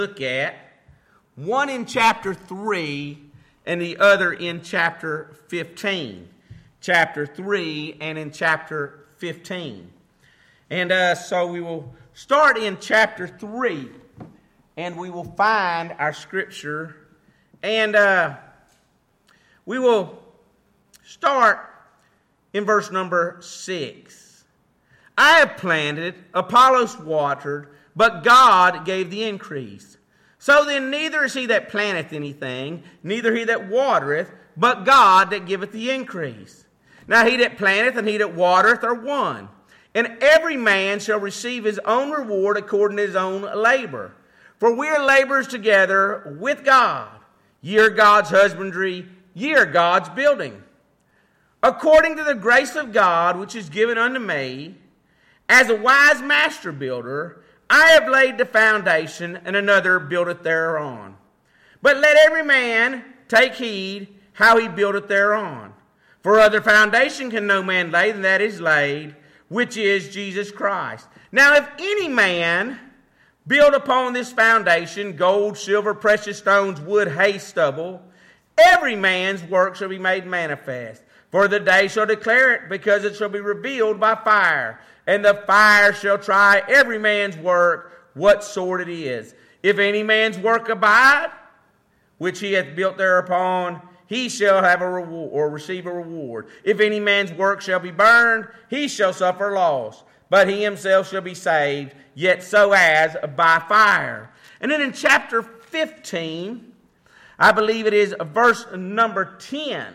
look at, one in chapter 3 and the other in chapter 15. Chapter 3 and in chapter 15. And so we will start in chapter 3, and we will find our scripture, and we will start in verse number 6. I have planted, Apollos watered, but God gave the increase. So then neither is he that planteth anything, neither he that watereth, but God that giveth the increase. Now he that planteth and he that watereth are one, and every man shall receive his own reward according to his own labor. For we are laborers together with God. Ye are God's husbandry, ye are God's building. According to the grace of God which is given unto me, as a wise master builder, I have laid the foundation, and another buildeth thereon. But let every man take heed how he buildeth thereon. For other foundation can no man lay than that is laid, which is Jesus Christ. Now if any man build upon this foundation gold, silver, precious stones, wood, hay, stubble, every man's work shall be made manifest. For the day shall declare it, because it shall be revealed by fire. And the fire shall try every man's work, what sort it is. If any man's work abide, which he hath built thereupon, he shall have a reward, or receive a reward. If any man's work shall be burned, he shall suffer loss. But he himself shall be saved, yet so as by fire. And then in chapter 15, I believe it is verse number 10.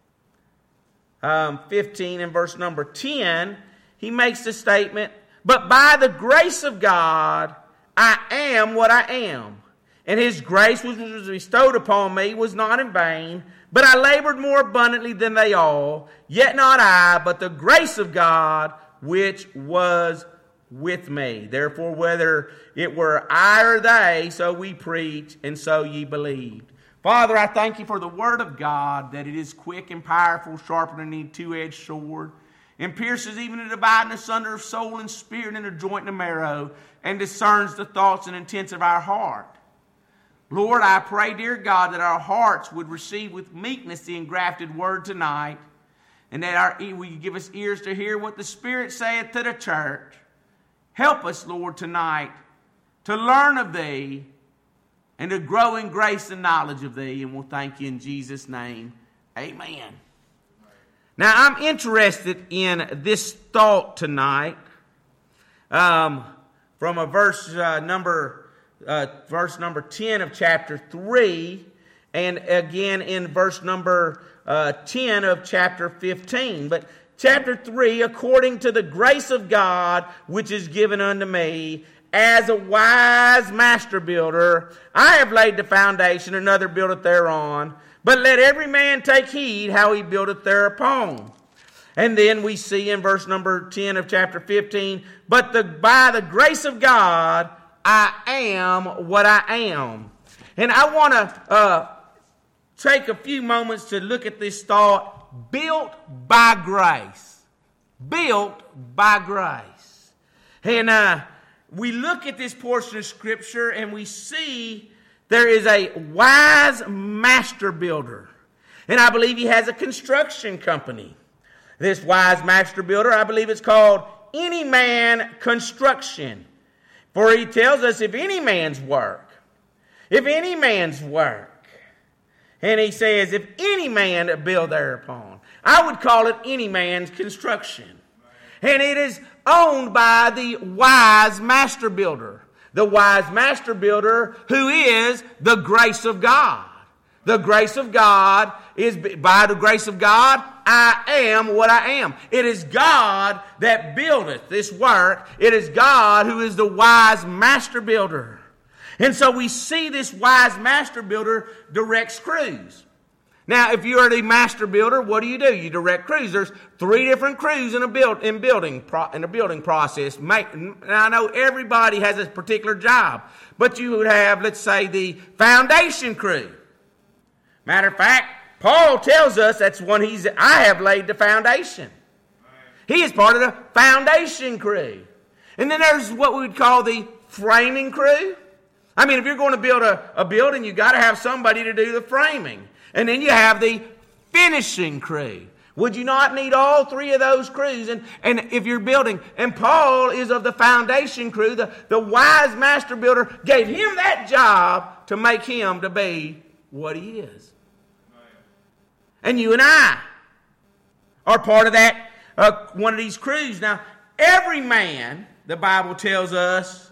15 and verse number 10, he makes the statement, but by the grace of God, I am what I am. And his grace which was bestowed upon me was not in vain, but I labored more abundantly than they all, yet not I, but the grace of God which was with me. Therefore, whether it were I or they, so we preach, and so ye believed. Father, I thank you for the word of God, that it is quick and powerful, sharper than any two-edged sword, and pierces even to dividing asunder of soul and spirit and of joint and marrow, and discerns the thoughts and intents of our heart. Lord, I pray, dear God, that our hearts would receive with meekness the engrafted word tonight, and that will you give us ears to hear what the Spirit saith to the church. Help us, Lord, tonight to learn of thee and to grow in grace and knowledge of thee, and we'll thank you in Jesus' name. Amen. Now, I'm interested in this thought tonight from a verse number 10 of chapter 3, and again in verse number 10 of chapter 15. But chapter 3, according to the grace of God which is given unto me, as a wise master builder, I have laid the foundation, another buildeth thereon. But let every man take heed how he buildeth thereupon. And then we see in verse number 10 of chapter 15, but by the grace of God, I am what I am. And I want to take a few moments to look at this thought, built by grace. Built by grace. And we look at this portion of Scripture and we see there is a wise master builder. And I believe he has a construction company. This wise master builder, I believe it's called Any Man Construction. For he tells us if any man's work, and he says if any man build thereupon, I would call it any man's construction. And it is owned by the wise master builder. The wise master builder who is the grace of God. The grace of God is, by the grace of God, I am what I am. It is God that buildeth this work. It is God who is the wise master builder. And so we see this wise master builder directs crews. Now, if you are the master builder, what do? You direct crews. There's 3 different crews in a building process. And I know everybody has a particular job, but you would have, let's say, the foundation crew. Matter of fact, Paul tells us that's when I have laid the foundation. He is part of the foundation crew. And then there's what we would call the framing crew. I mean, if you're going to build a building, you've got to have somebody to do the framing. And then you have the finishing crew. Would you not need all three of those crews? And if you're building, and Paul is of the foundation crew, the wise master builder gave him that job to make him to be what he is. And you and I are part of that, one of these crews. Now, every man, the Bible tells us,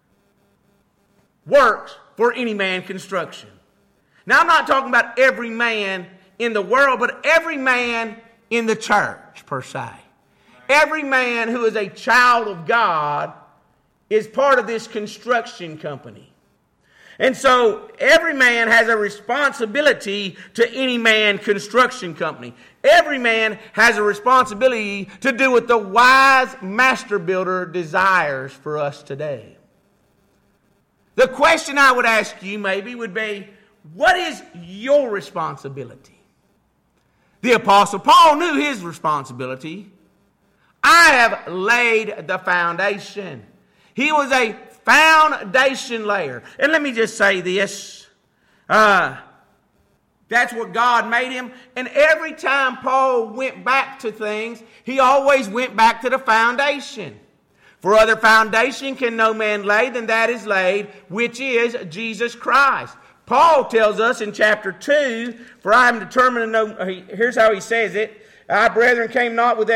works for any man construction. Now, I'm not talking about every man in the world, but every man in the church, per se. Every man who is a child of God is part of this construction company. And so, every man has a responsibility to any man construction company. Every man has a responsibility to do what the wise master builder desires for us today. The question I would ask you maybe would be, what is your responsibility? The Apostle Paul knew his responsibility. I have laid the foundation. He was a foundation layer. And let me just say this. That's what God made him. And every time Paul went back to things, he always went back to the foundation. For other foundation can no man lay than that is laid, which is Jesus Christ. Paul tells us in chapter 2, for I am determined to know, here's how he says it, I, brethren, came not with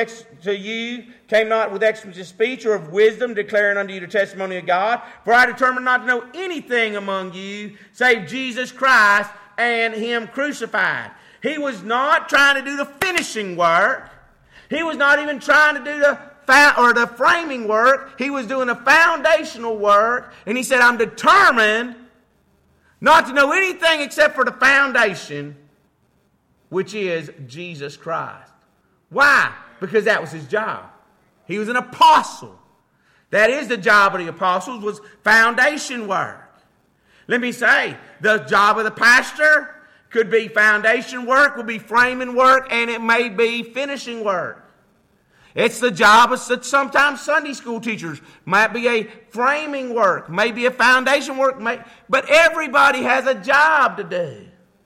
excellency of speech or of wisdom, declaring unto you the testimony of God, for I determined not to know anything among you, save Jesus Christ and him crucified. He was not trying to do the finishing work. He was not even trying to do the framing work. He was doing the foundational work, and he said, I'm determined not to know anything except for the foundation, which is Jesus Christ. Why? Because that was his job. He was an apostle. That is the job of the apostles, was foundation work. Let me say, the job of the pastor could be foundation work, would be framing work, and it may be finishing work. It's the job of sometimes Sunday school teachers. Might be a framing work, maybe a foundation work, but everybody has a job to do.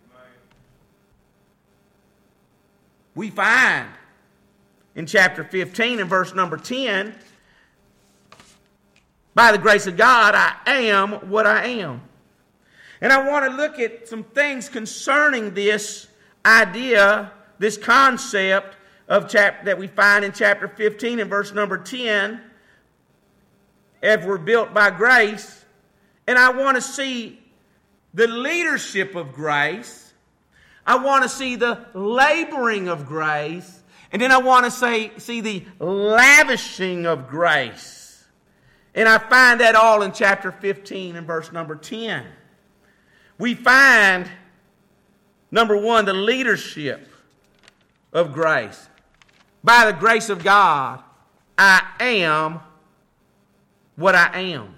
We find in chapter 15 and verse number 10, by the grace of God, I am what I am. And I want to look at some things concerning this idea, this concept that we find in chapter 15 and verse number 10, as we're built by grace. And I want to see the leadership of grace. I want to see the laboring of grace. And then I want to see the lavishing of grace. And I find that all in chapter 15 and verse number 10. We find, number one, the leadership of grace. By the grace of God, I am what I am.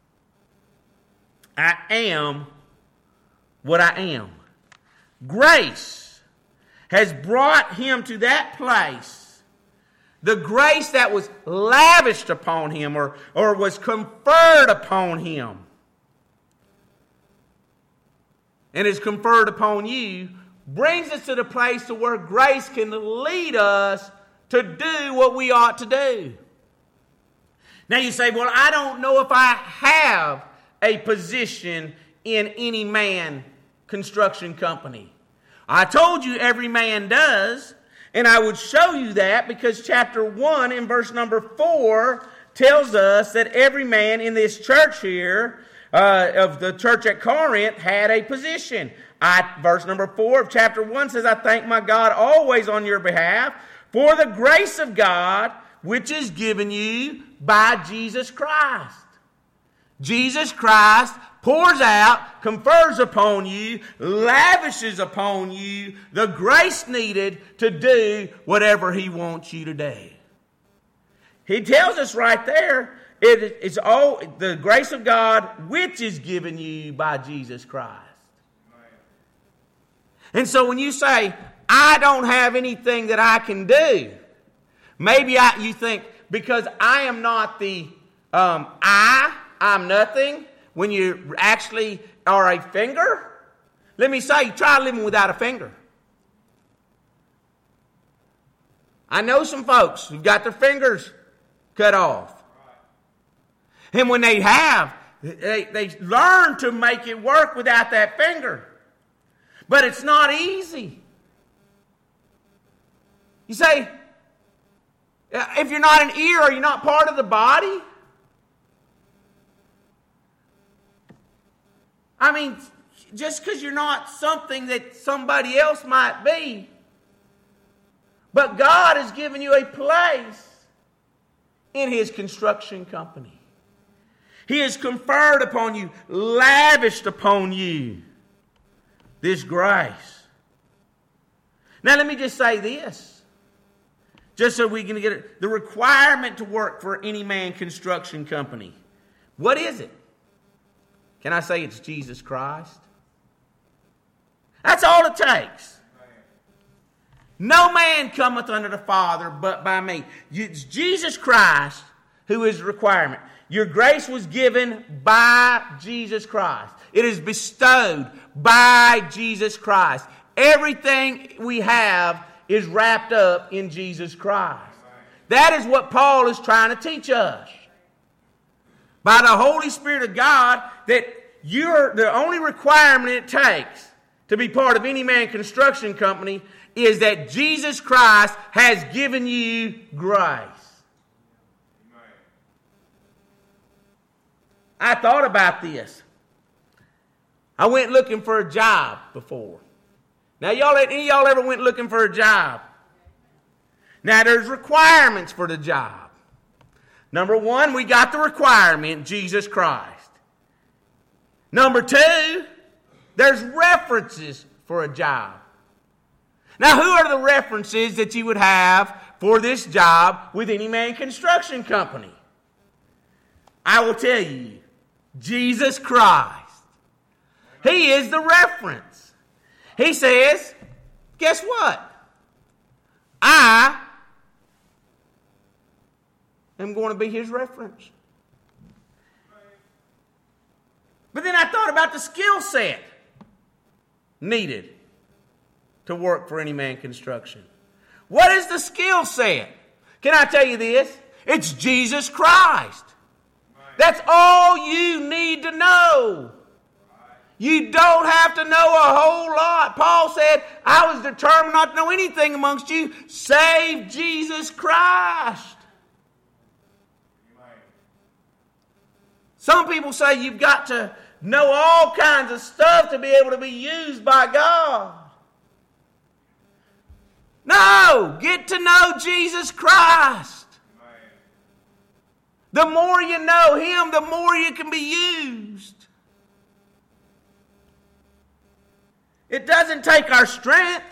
I am what I am. Grace has brought him to that place. The grace that was lavished upon him or was conferred upon him and is conferred upon you brings us to the place to where grace can lead us to do what we ought to do. Now you say, well, I don't know if I have a position in any man construction company. I told you every man does, and I would show you that because chapter 1 in verse number 4 tells us that every man in this church here, of the church at Corinth, had a position. Verse number 4 of chapter 1 says, I thank my God always on your behalf for the grace of God which is given you by Jesus Christ. Jesus Christ pours out, confers upon you, lavishes upon you the grace needed to do whatever he wants you to do. He tells us right there, it's all the grace of God which is given you by Jesus Christ. And so when you say, I don't have anything that I can do, maybe you think, because I am not I'm nothing, when you actually are a finger? Let me say, try living without a finger. I know some folks who've got their fingers cut off. And when they have, they learn to make it work without that finger. But it's not easy. You say, if you're not an ear, are you not part of the body? I mean, just because you're not something that somebody else might be. But God has given you a place in His construction company. He has conferred upon you, lavished upon you this grace. Now let me just say this, just so we can get it. The requirement to work for any man construction company. What is it? Can I say it's Jesus Christ? That's all it takes. No man cometh unto the Father but by me. It's Jesus Christ who is the requirement. Your grace was given by Jesus Christ. It is bestowed by Jesus Christ. Everything we have is wrapped up in Jesus Christ. That is what Paul is trying to teach us. By the Holy Spirit of God, that you're the only requirement it takes to be part of any man construction company is that Jesus Christ has given you grace. I thought about this. I went looking for a job before. Now, any of y'all ever went looking for a job? Now, there's requirements for the job. Number one, we got the requirement, Jesus Christ. Number two, there's references for a job. Now, who are the references that you would have for this job with any man construction company? I will tell you, Jesus Christ. He is the reference. He says, guess what? I am going to be His reference. But then I thought about the skill set needed to work for any man construction. What is the skill set? Can I tell you this? It's Jesus Christ. That's all you need to know. You don't have to know a whole lot. Paul said, I was determined not to know anything amongst you save Jesus Christ. Some people say you've got to know all kinds of stuff to be able to be used by God. No, get to know Jesus Christ. The more you know Him, the more you can be used. It doesn't take our strength.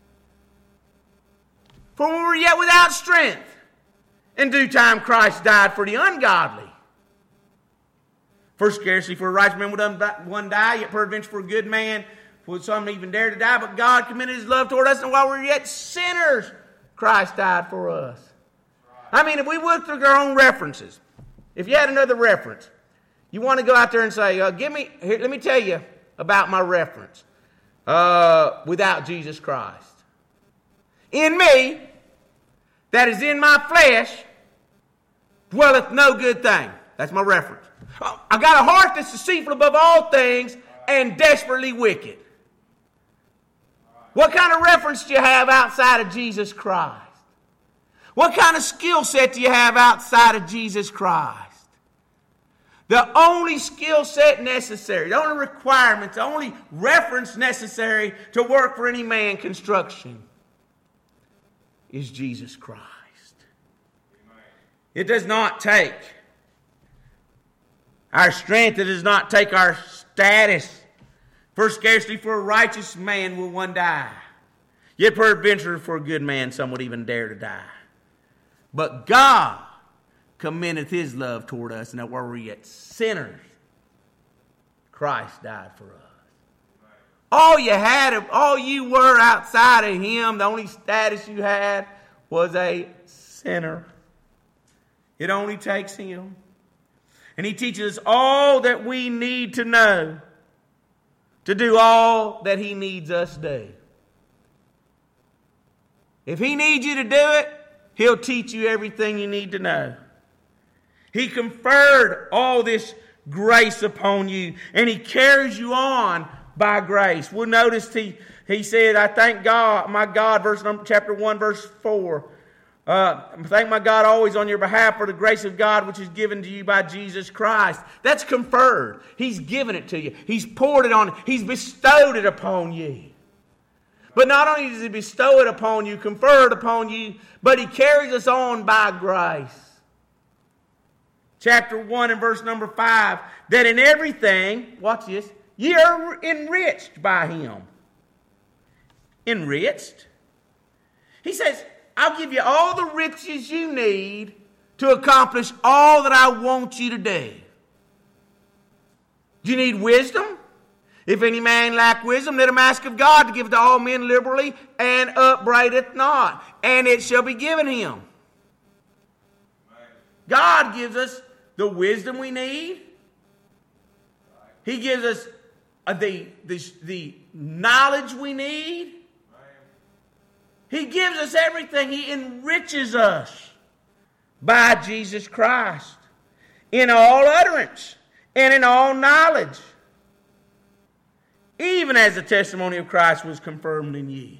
For when we were yet without strength, in due time Christ died for the ungodly. For scarcely for a righteous man would one die, yet peradventure for a good man would some even dare to die. But God commended His love toward us, and while we were yet sinners, Christ died for us. I mean, if we look through our own references, if you had another reference, you want to go out there and say, let me tell you about my reference without Jesus Christ. In me, that is in my flesh, dwelleth no good thing. That's my reference. I got a heart that's deceitful above all things and desperately wicked. What kind of reference do you have outside of Jesus Christ? What kind of skill set do you have outside of Jesus Christ? The only skill set necessary, the only requirement, the only reference necessary to work for any man construction is Jesus Christ. It does not take our strength. It does not take our status. For scarcely for a righteous man will one die. Yet peradventure for a good man some would even dare to die. But God commendeth His love toward us, and that while we were yet sinners, Christ died for us. All you were outside of Him, the only status you had was a sinner. It only takes Him. And He teaches us all that we need to know to do all that He needs us to do. If He needs you to do it, He'll teach you everything you need to know. He conferred all this grace upon you, and He carries you on by grace. We'll notice He said, I thank God, my God, chapter 1, verse 4. Thank my God always on your behalf for the grace of God which is given to you by Jesus Christ. That's conferred. He's given it to you. He's poured it on. He's bestowed it upon you. But not only does He bestow it upon you, confer it upon you, but He carries us on by grace. Chapter 1 and verse number 5, that in everything, watch this, ye are enriched by Him. Enriched? He says, I'll give you all the riches you need to accomplish all that I want you to do. Do you need wisdom? If any man lack wisdom, let him ask of God to give to all men liberally and upbraideth not, and it shall be given him. God gives us the wisdom we need. He gives us the knowledge we need. He gives us everything. He enriches us by Jesus Christ in all utterance and in all knowledge, even as the testimony of Christ was confirmed in ye.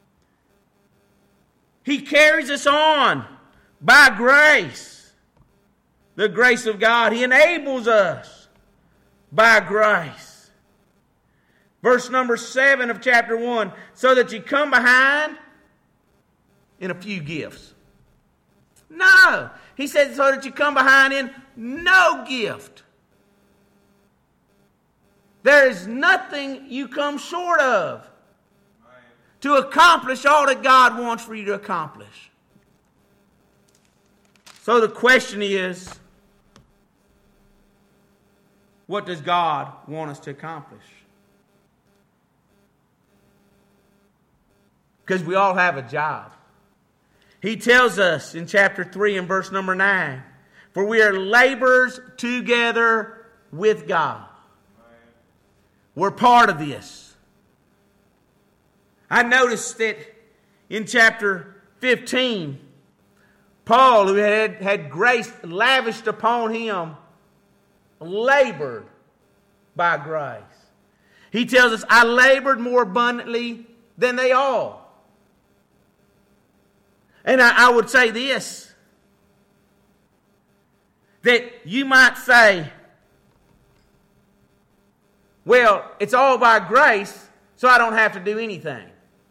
He carries us on by grace, the grace of God. He enables us by grace. Verse number 7 of chapter 1, so that you come behind in a few gifts. No. He said so that you come behind in no gift. There is nothing you come short of to accomplish all that God wants for you to accomplish. So the question is, what does God want us to accomplish? Because we all have a job. He tells us in chapter 3 and verse number 9, for we are laborers together with God. We're part of this. I noticed that in chapter 15, Paul, who had grace lavished upon him, labored by grace. He tells us, I labored more abundantly than they all. And I would say this, that you might say, well, it's all by grace, so I don't have to do anything.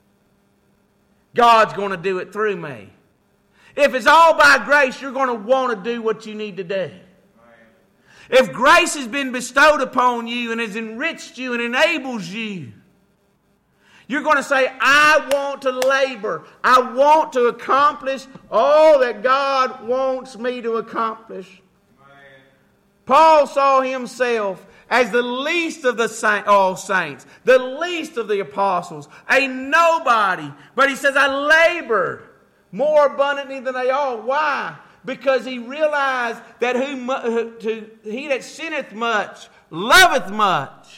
God's going to do it through me. If it's all by grace, you're going to want to do what you need to do. If grace has been bestowed upon you and has enriched you and enables you, you're going to say, I want to labor. I want to accomplish all that God wants me to accomplish. Amen. Paul saw himself as the least of all saints, the least of the apostles, a nobody. But he says, I labored more abundantly than they all. Why? Because he realized that he that sinneth much loveth much.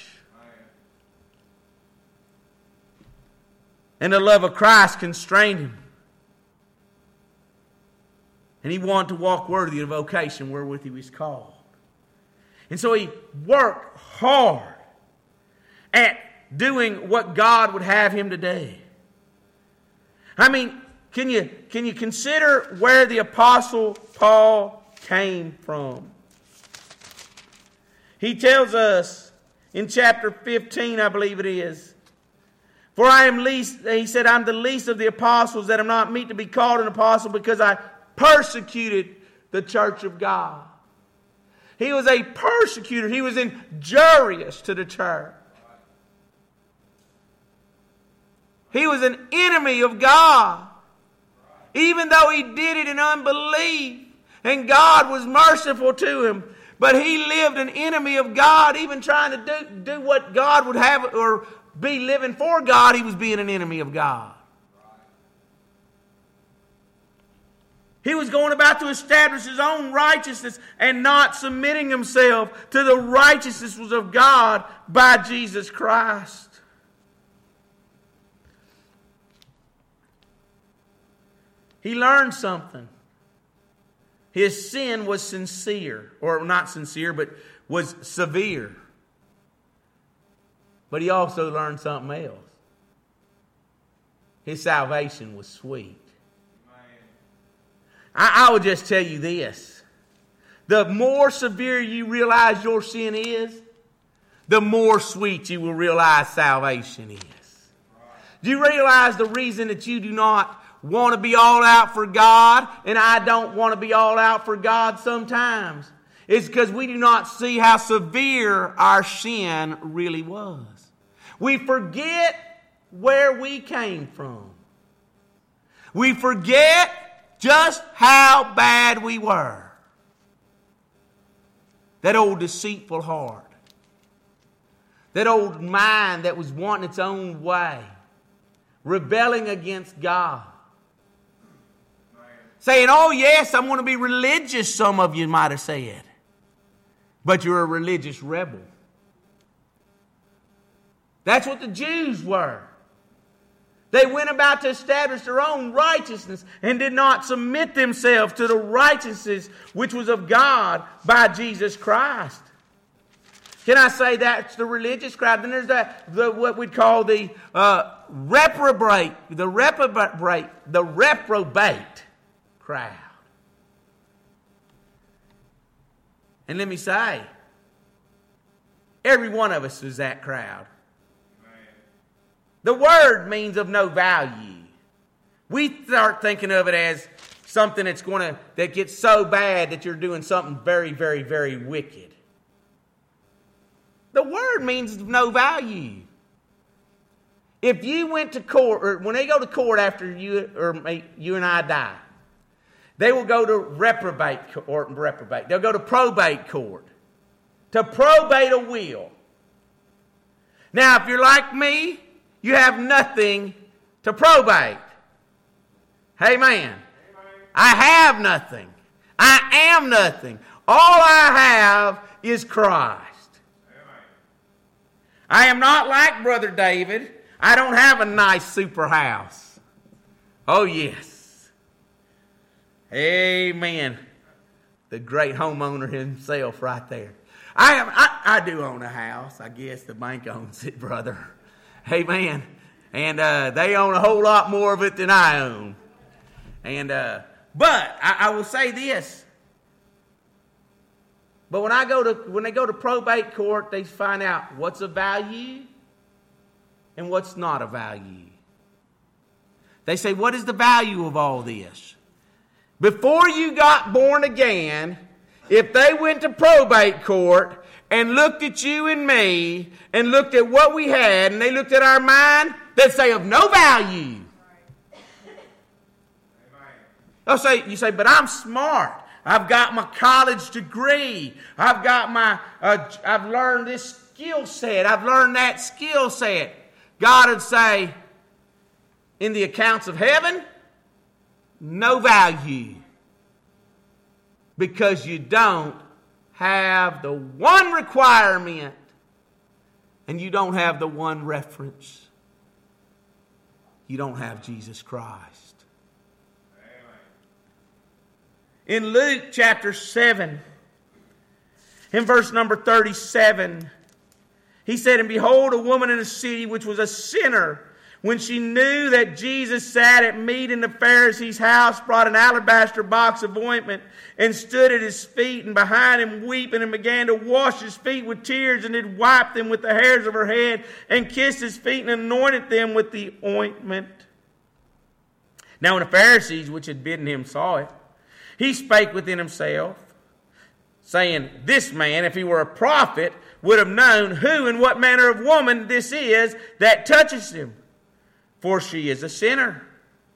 And the love of Christ constrained him. And he wanted to walk worthy of the vocation wherewith he was called. And so he worked hard at doing what God would have him to do. I mean, can you consider where the Apostle Paul came from? He tells us in chapter 15, I believe it is, for I am least, he said, I'm the least of the apostles, that am not meet to be called an apostle, because I persecuted the church of God. He was a persecutor. He was injurious to the church. He was an enemy of God. Even though he did it in unbelief, and God was merciful to him, but he lived an enemy of God, even trying to do what God would have, or be living for God. He was being an enemy of God. He was going about to establish his own righteousness and not submitting himself to the righteousness of God by Jesus Christ. He learned something. His sin was sincere, or not sincere, but was severe. But he also learned something else. His salvation was sweet. I would just tell you this. The more severe you realize your sin is, the more sweet you will realize salvation is. Do you realize the reason that you do not want to be all out for God, and I don't want to be all out for God sometimes? It's because we do not see how severe our sin really was. We forget where we came from. We forget just how bad we were. That old deceitful heart. That old mind that was wanting its own way. Rebelling against God. Saying, oh yes, I'm going to be religious, some of you might have said. But you're a religious rebel. That's what the Jews were. They went about to establish their own righteousness and did not submit themselves to the righteousness which was of God by Jesus Christ. Can I say that's the religious crowd? Then there's what we'd call the reprobate crowd. And let me say, every one of us is that crowd. The word means of no value. We start thinking of it as something that gets so bad that you're doing something very, very, very wicked. The word means of no value. If you went to court, or when they go to court after you and I die, they will go to reprobate. They'll go to probate court to probate a will. Now, if you're like me, you have nothing to probate. Amen. I have nothing. I am nothing. All I have is Christ. I am not like Brother David. I don't have a nice super house. Oh, yes. Amen. The great homeowner himself right there. I do own a house. I guess the bank owns it, brother. Amen. And they own a whole lot more of it than I own. And but I will say this. But when they go to probate court, they find out what's of value and what's not of value. They say, what is the value of all this? Before you got born again, if they went to probate court and looked at you and me and looked at what we had and they looked at our mind, they'd say of no value. You say, but I'm smart. I've got my college degree. I've learned this skill set. I've learned that skill set. God would say, in the accounts of heaven, no value. Because you don't have the one requirement and you don't have the one reference. You don't have Jesus Christ. In Luke chapter 7, in verse number 37, he said, and behold, a woman in a city which was a sinner, when she knew that Jesus sat at meat in the Pharisee's house, brought an alabaster box of ointment and stood at his feet and behind him weeping, and began to wash his feet with tears, and did wipe them with the hairs of her head, and kissed his feet and anointed them with the ointment. Now when the Pharisees which had bidden him saw it, he spake within himself, saying, this man, if he were a prophet, would have known who and what manner of woman this is that touches him, for she is a sinner.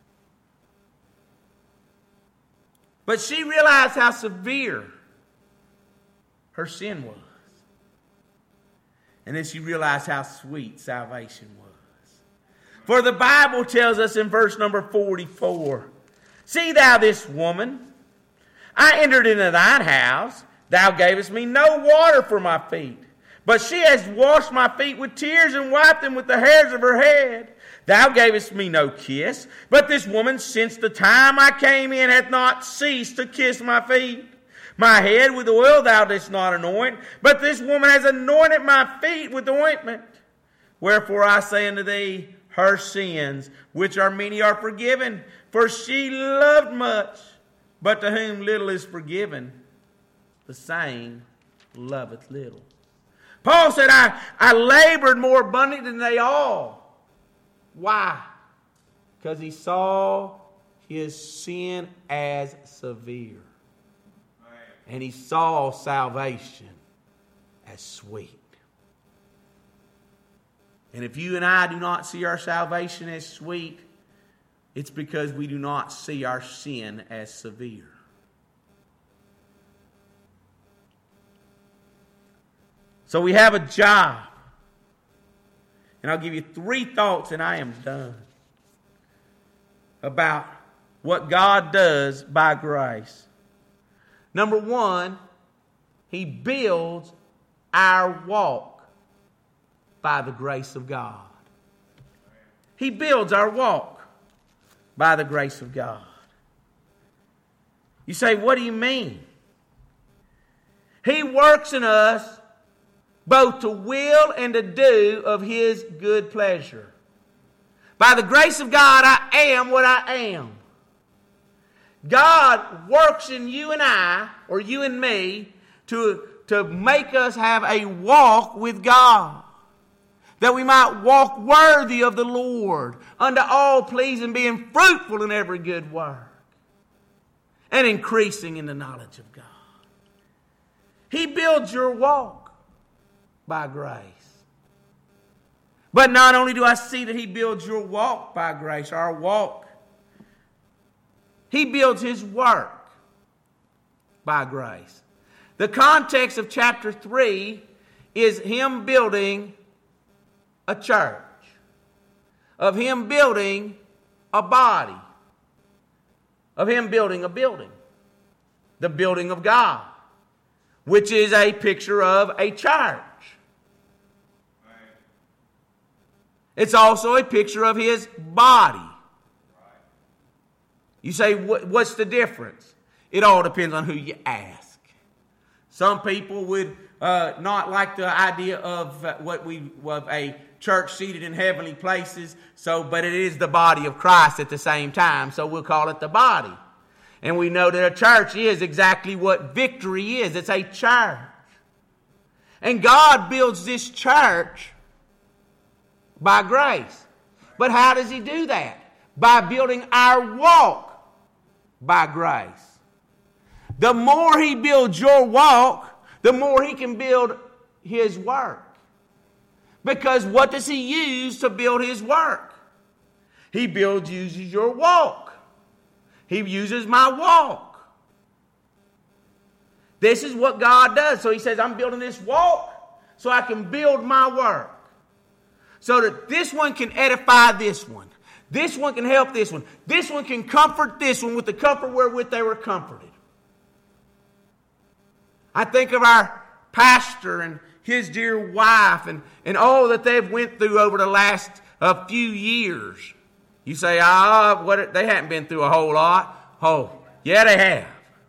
But she realized how severe her sin was. And then she realized how sweet salvation was. For the Bible tells us in verse number 44, See thou this woman? I entered into thine house. Thou gavest me no water for my feet. But she has washed my feet with tears and wiped them with the hairs of her head. Thou gavest me no kiss. But this woman, since the time I came in, hath not ceased to kiss my feet. My head with oil thou didst not anoint. But this woman has anointed my feet with ointment. Wherefore I say unto thee, her sins, which are many, are forgiven. For she loved much. But to whom little is forgiven, the same loveth little. Paul said, I labored more abundantly than they all. Why? Because he saw his sin as severe. And he saw salvation as sweet. And if you and I do not see our salvation as sweet, it's because we do not see our sin as severe. So we have a job. And I'll give you 3 thoughts and I am done. About what God does by grace. Number 1, He builds our walk by the grace of God. He builds our walk by the grace of God. You say, what do you mean? He works in us both to will and to do of His good pleasure. By the grace of God, I am what I am. God works in you and I, or you and me, to make us have a walk with God. That we might walk worthy of the Lord, unto all pleasing, being fruitful in every good work, and increasing in the knowledge of God. He builds your walk by grace. But not only do I see that He builds your walk by grace, our walk, He builds His work by grace. The context of chapter 3 is Him building a church, of Him building a body, of Him building a building, the building of God, which is a picture of a church. It's also a picture of His body. You say, what's the difference? It all depends on who you ask. Some people would not like the idea of of a church seated in heavenly places, but it is the body of Christ at the same time, so we'll call it the body. And we know that a church is exactly what victory is. It's a church. And God builds this church by grace. But how does He do that? By building our walk by grace. The more He builds your walk, the more He can build His work. Because what does He use to build His work? He uses your walk. He uses my walk. This is what God does. So He says, I'm building this walk so I can build my work. So that this one can edify this one. This one can help this one. This one can comfort this one with the comfort wherewith they were comforted. I think of our pastor and his dear wife and all that they've went through over the last few years. You say, they haven't been through a whole lot. Oh, yeah, they have.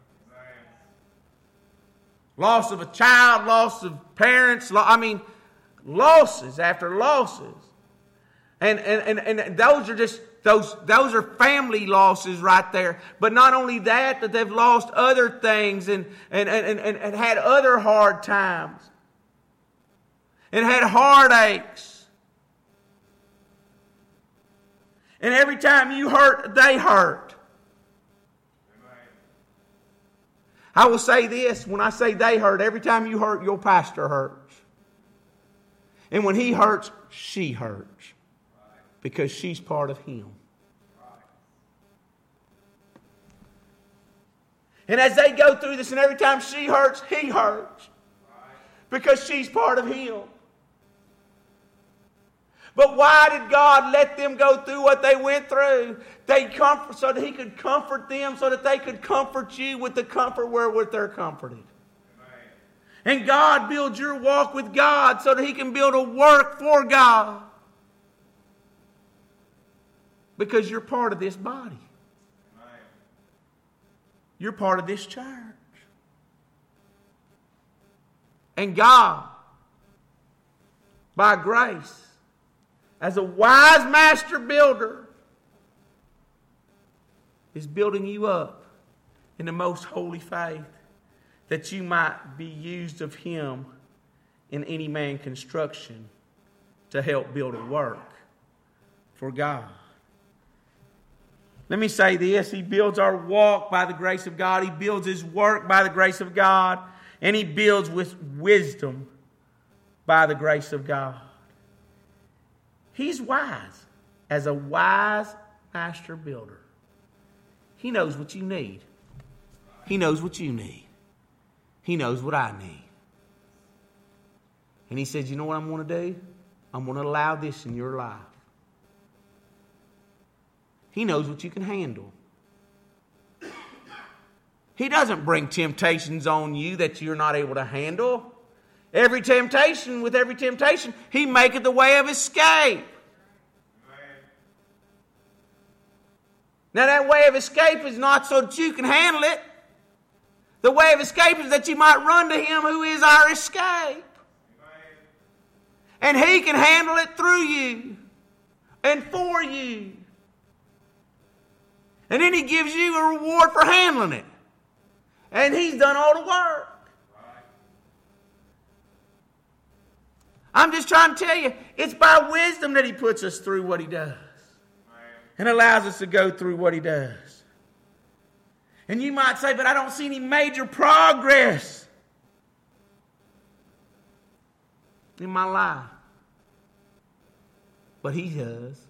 Loss of a child, loss of parents, losses after losses. And those are just those are family losses right there. But not only that they've lost other things and had other hard times. And had heartaches. And every time you hurt, they hurt. I will say this, when I say they hurt, every time you hurt, your pastor hurts. And when he hurts, she hurts. Because she's part of him. And as they go through this, and every time she hurts, he hurts. Because she's part of him. But why did God let them go through what they went through? So that He could comfort them, so that they could comfort you with the comfort wherewith they're comforted. And God builds your walk with God so that He can build a work for God. Because you're part of this body. You're part of this church. And God, by grace, as a wise master builder, is building you up in the most holy faith, that you might be used of Him in any man construction to help build a work for God. Let me say this. He builds our walk by the grace of God. He builds His work by the grace of God. And He builds with wisdom by the grace of God. He's wise. As a wise master builder, He knows what you need. He knows what you need. He knows what I need. And He said, you know what I'm going to do? I'm going to allow this in your life. He knows what you can handle. He doesn't bring temptations on you that you're not able to handle. With every temptation, He maketh the way of escape. Now that way of escape is not so that you can handle it. The way of escape is that you might run to Him who is our escape. And He can handle it through you and for you. And then He gives you a reward for handling it. And He's done all the work. I'm just trying to tell you, it's by wisdom that He puts us through what He does. And allows us to go through what He does. And you might say, but I don't see any major progress in my life. But He does.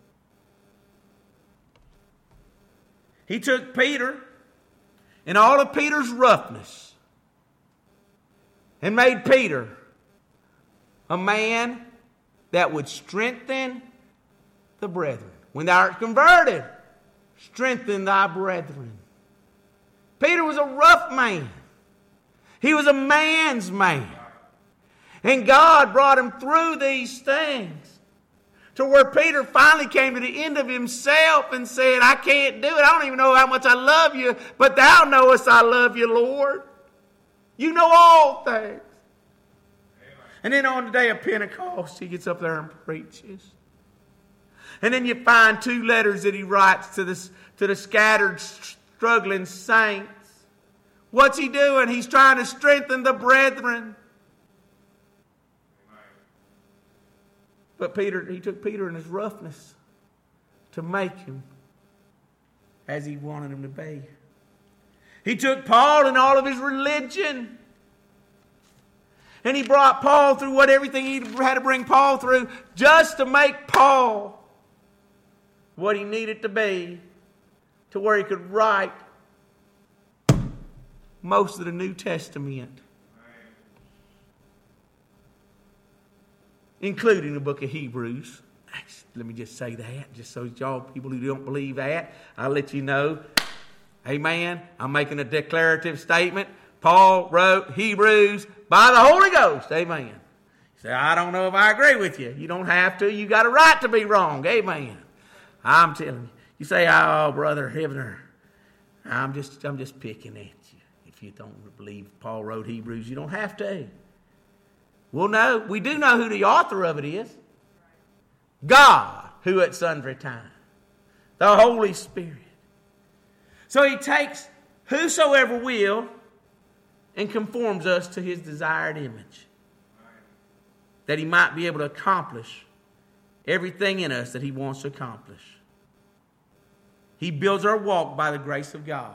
He took Peter and all of Peter's roughness and made Peter a man that would strengthen the brethren. When thou art converted, strengthen thy brethren. Peter was a rough man. He was a man's man. And God brought him through these things to where Peter finally came to the end of himself and said, I can't do it. I don't even know how much I love you, but thou knowest I love you, Lord. You know all things. Amen. And then on the day of Pentecost, he gets up there and preaches. And then you find 2 letters that he writes to the scattered, struggling saints. What's he doing? He's trying to strengthen the brethren. But he took Peter in his roughness to make him as he wanted him to be. He took Paul in all of his religion. And he brought Paul through everything he had to bring Paul through just to make Paul what he needed to be, to where he could write most of the New Testament, including the book of Hebrews. Let me just say that, just so y'all people who don't believe that, I'll let you know. Amen. I'm making a declarative statement. Paul wrote Hebrews by the Holy Ghost. Amen. You say, I don't know if I agree with you. You don't have to. You got a right to be wrong. Amen. I'm telling you. You say, oh, Brother Hibner, I'm just picking at you. If you don't believe Paul wrote Hebrews, you don't have to. Well, no, we do know who the author of it is. God, who at sundry times. The Holy Spirit. So He takes whosoever will and conforms us to His desired image. That He might be able to accomplish everything in us that He wants to accomplish. He builds our walk by the grace of God.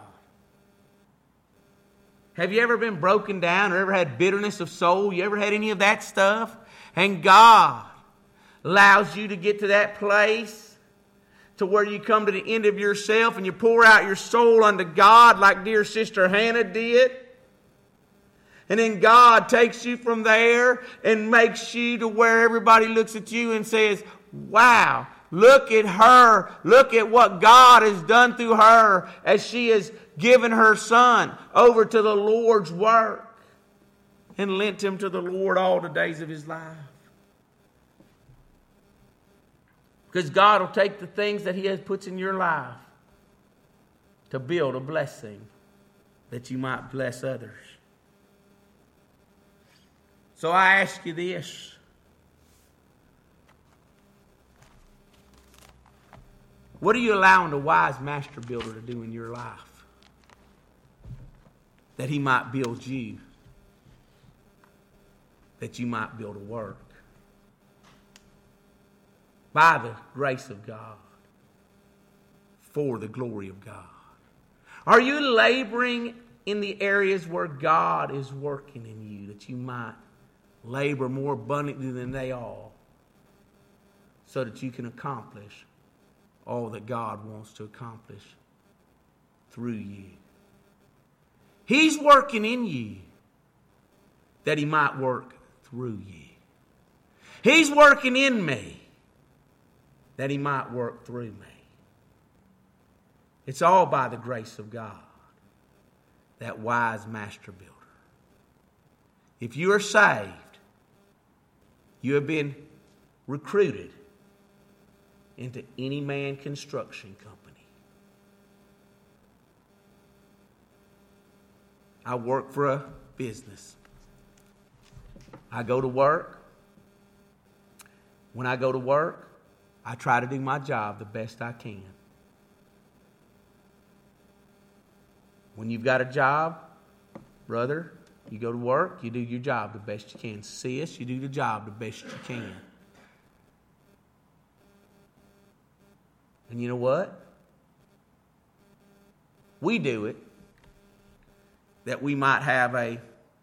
Have you ever been broken down or ever had bitterness of soul? You ever had any of that stuff? And God allows you to get to that place to where you come to the end of yourself and you pour out your soul unto God like dear Sister Hannah did. And then God takes you from there and makes you to where everybody looks at you and says, wow, look at her. Look at what God has done through her as she has given her son over to the Lord's work and lent him to the Lord all the days of his life. Because God will take the things that he has put in your life to build a blessing that you might bless others. So I ask you this. What are you allowing the wise master builder to do in your life? That he might build you. That you might build a work. By the grace of God. For the glory of God. Are you laboring in the areas where God is working in you, that you might labor more abundantly than they all, so that you can accomplish all that God wants to accomplish through you? He's working in you that he might work through you. He's working in me that he might work through me. It's all by the grace of God, that wise master builder. If you are saved, you have been recruited into any man construction company. I work for a business. I go to work. When I go to work, I try to do my job the best I can. When you've got a job, brother, you go to work, you do your job the best you can. Sis, you do the job the best you can. And you know what? We do it that we might have a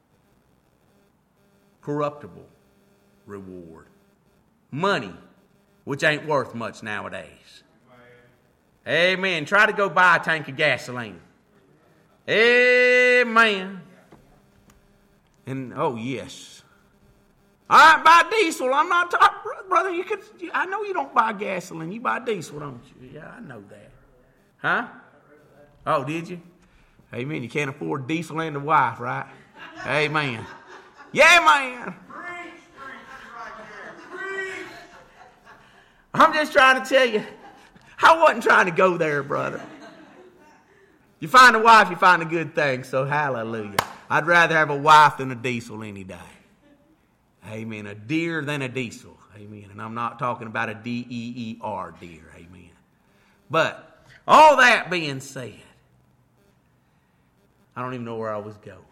corruptible reward. Money, which ain't worth much nowadays. Amen. Try to go buy a tank of gasoline. Amen. And oh yes. All right, buy diesel. I'm not talking, brother. I know you don't buy gasoline. You buy diesel, don't you? Yeah, I know that. Huh? Oh, did you? Amen. You can't afford diesel and the wife, right? Amen. Yeah, man. I'm just trying to tell you, I wasn't trying to go there, brother. You find a wife, you find a good thing, so hallelujah. I'd rather have a wife than a diesel any day. Amen. A deer than a diesel. Amen. And I'm not talking about a D-E-E-R deer. Amen. But all that being said, I don't even know where I was going.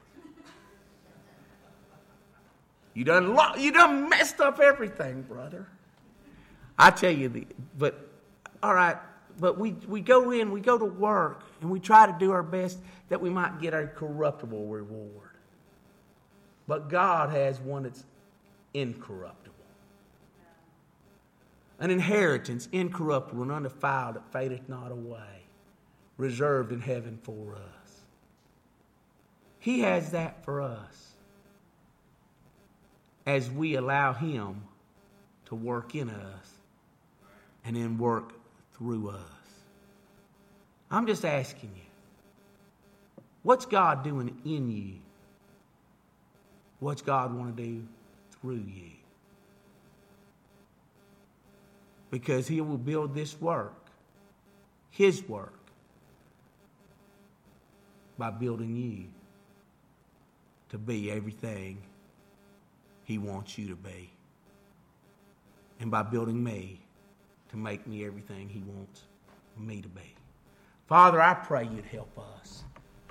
You done messed up everything, brother. I tell you, all right, but we go in, we go to work, and we try to do our best that we might get a corruptible reward. But God has one that's incorruptible. An inheritance, incorruptible and undefiled, that fadeth not away, reserved in heaven for us. He has that for us as we allow Him to work in us and then work through us. I'm just asking you, what's God doing in you? What's God want to do through you? Because He will build this work, His work, by building you to be everything He wants you to be. And by building me to make me everything He wants me to be. Father, I pray You'd help us.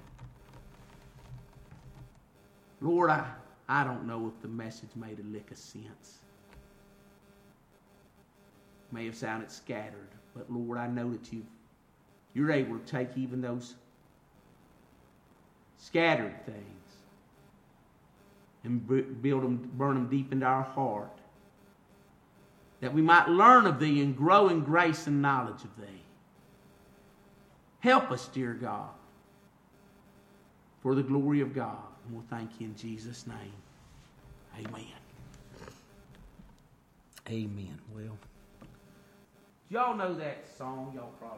Lord, I don't know if the message made a lick of sense. May have sounded scattered, but Lord, I know that You're able to take even those scattered things and build them, burn them deep into our heart, that we might learn of Thee and grow in grace and knowledge of Thee. Help us, dear God, for the glory of God. And we'll thank You in Jesus' name. Amen. Amen. Well, Y'all know that song? Y'all probably